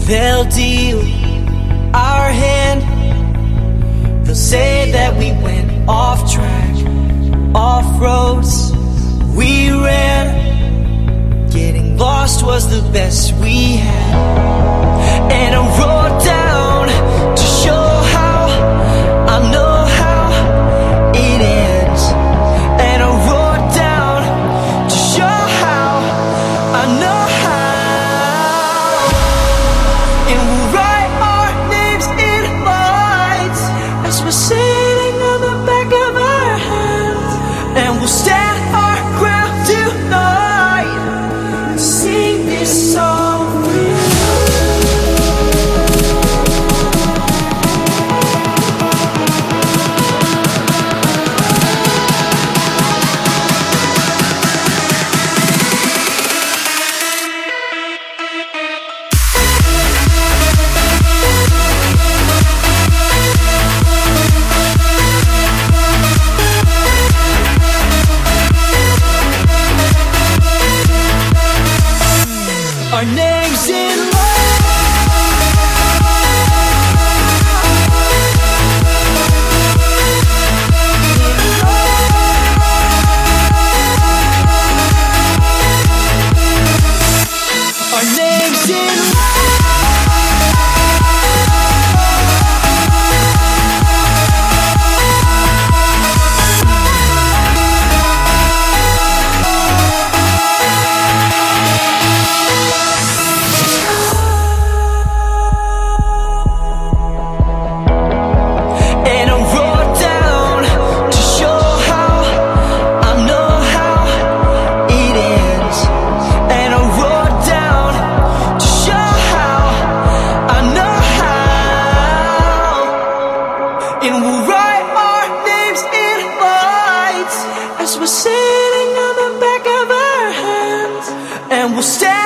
They'll deal our hand. They'll say that we went off track, off roads we ran. Getting lost was the best we had. And I wrote down to show how I know how it ends. And I wrote down to show how I know how. And we'll write our names in lights as we're sitting on the back of our hands. And we'll stand our ground tonight and sing this song for you. Our names in our names in and we'll write our names in lights as we're sitting on the back of our hands. And we'll stand